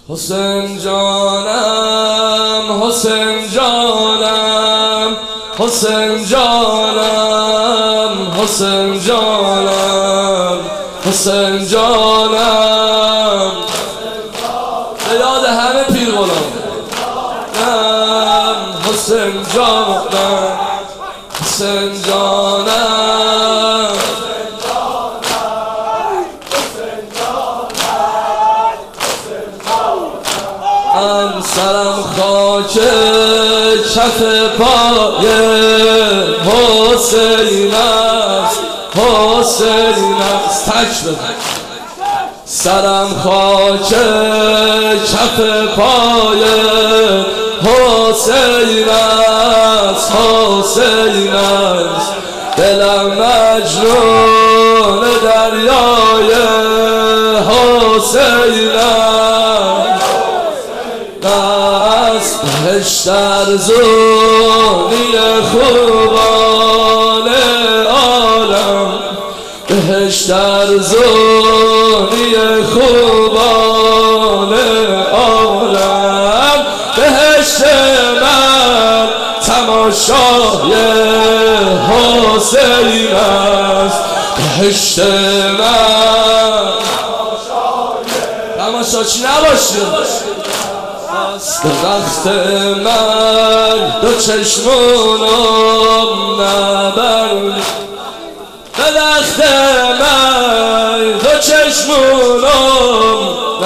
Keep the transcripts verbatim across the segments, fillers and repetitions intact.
حسین جانم حسین جانم حسین جانم حسین جانم حسین جانم به یاد همه پیر غلام حسین جانم حسین جانم من سرم خاک کف پای حسین است حسین است تک بزن سرم خاک کف پای حسین است حسین است دلم مجنون دریای حسین است بهشت ارزونی خوبان عالم بهشت ارزونی خوبان عالم بهشت من تماشای حسین است بهشت من تماشاچی نباشی به وقت من دو چشمونم نبردی به وقت من دو چشمونم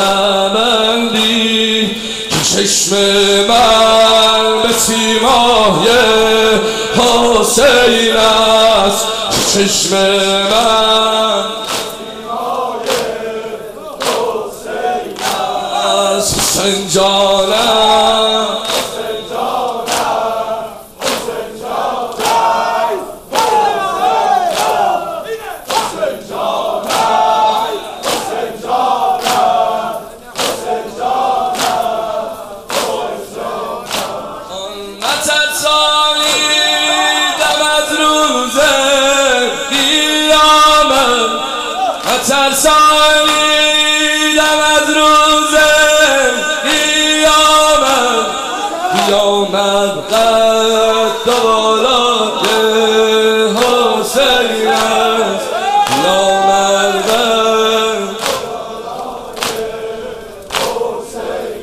نبندی که چشم من به سیمای حسین است که چشم من حسین جانم حسین جانم حسین جانم حسین جانم حسین جانم حسین جانم نترسانی دم از روز قیامت نترسانی دم از روز قیامت قد بالای حسین است قیامت قد حسین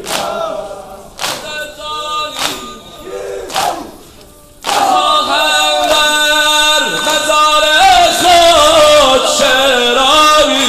خواهم در مزار خود شرابی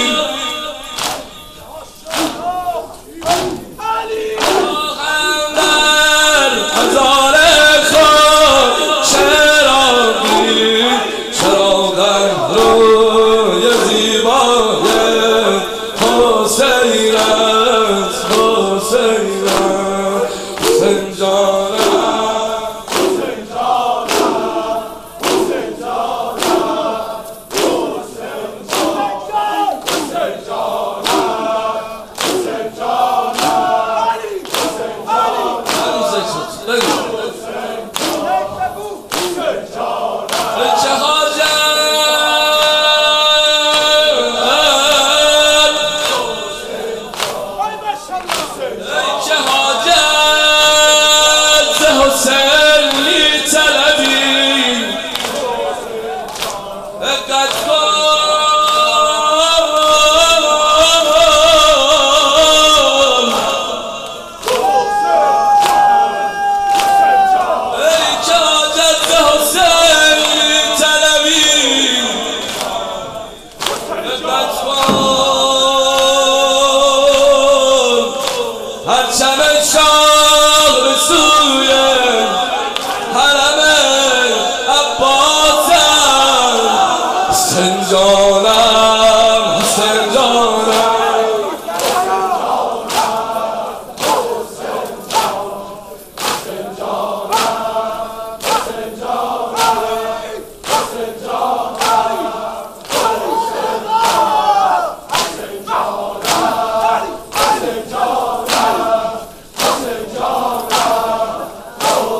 هرچم شاه به سوی حرم عباسم حسین جانم